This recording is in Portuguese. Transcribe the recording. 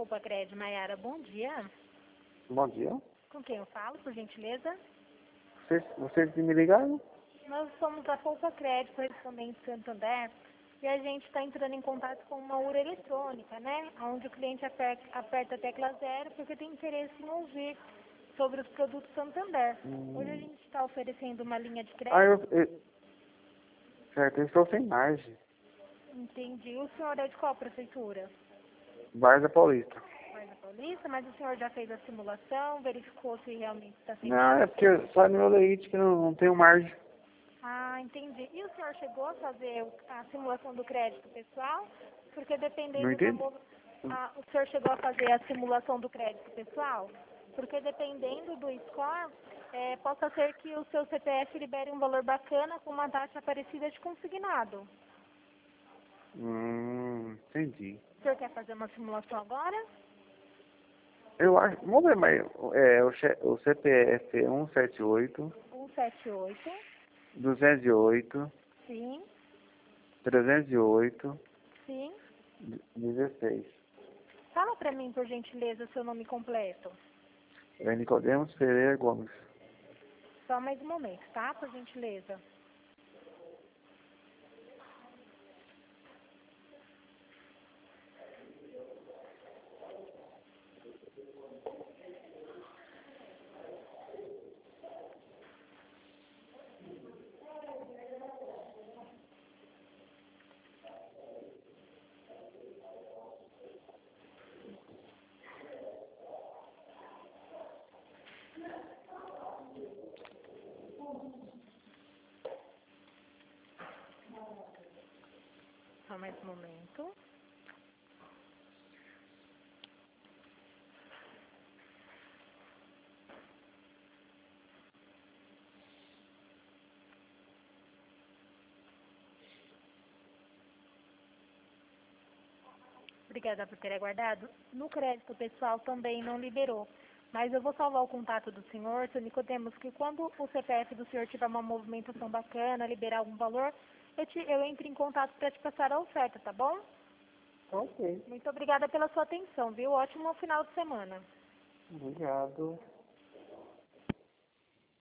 Poupa Crédito, Maiara, bom dia. Bom dia. Com quem eu falo, por gentileza? Vocês me ligaram? Nós somos a Poupa Crédito, correspondente Santander, e a gente está entrando em contato com uma urna eletrônica, né? Onde o cliente aperta a tecla 0 porque tem interesse em ouvir sobre os produtos Santander. Hoje a gente está oferecendo uma linha de crédito. Certo, eu estou sem margem. Entendi. O senhor é de qual prefeitura? Várzea Paulista. Várzea Paulista, mas o senhor já fez a simulação, verificou se realmente está sem Não, margem? é porque só no meu leite que não tenho margem. Ah, entendi. E o senhor chegou a fazer a simulação do crédito pessoal? Porque Não dependendo entendi. o senhor chegou a fazer a simulação do crédito pessoal? Porque dependendo do score, possa ser que o seu CPF libere um valor bacana com uma taxa parecida de consignado. Entendi. O senhor quer fazer uma simulação agora? Eu acho. Vamos ver, mas o CPF é 178 178, 208 sim, 308 sim. 16. Fala pra mim, por gentileza, o seu nome completo. É Nicodemos Pereira Gomes. Só mais um momento, tá? Por gentileza. Só mais um momento. Obrigada por ter aguardado. No crédito pessoal também não liberou. Mas eu vou salvar o contato do senhor, seu Nicodemos, que quando o CPF do senhor tiver uma movimentação bacana, liberar algum valor, eu entro em contato para te passar a oferta, tá bom? Ok. Muito obrigada pela sua atenção, viu? Ótimo final de semana. Obrigado.